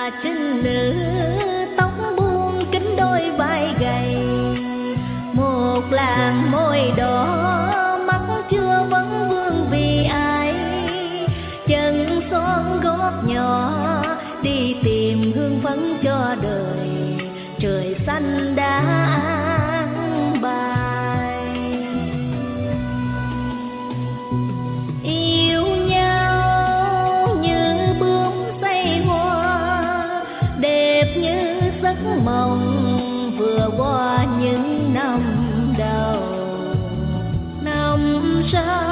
trinh nữ tóc buông kính đôi vai gầy, một làn môi đỏ mắt chưa vấn vương vì ai, chân son gót nhỏ đi tìm hương phấn cho đời, trời xanh đã an bài. Yêu nhau như bướm say hoa, đẹp như giấc mộng vừa qua những năm đầu. Năm sau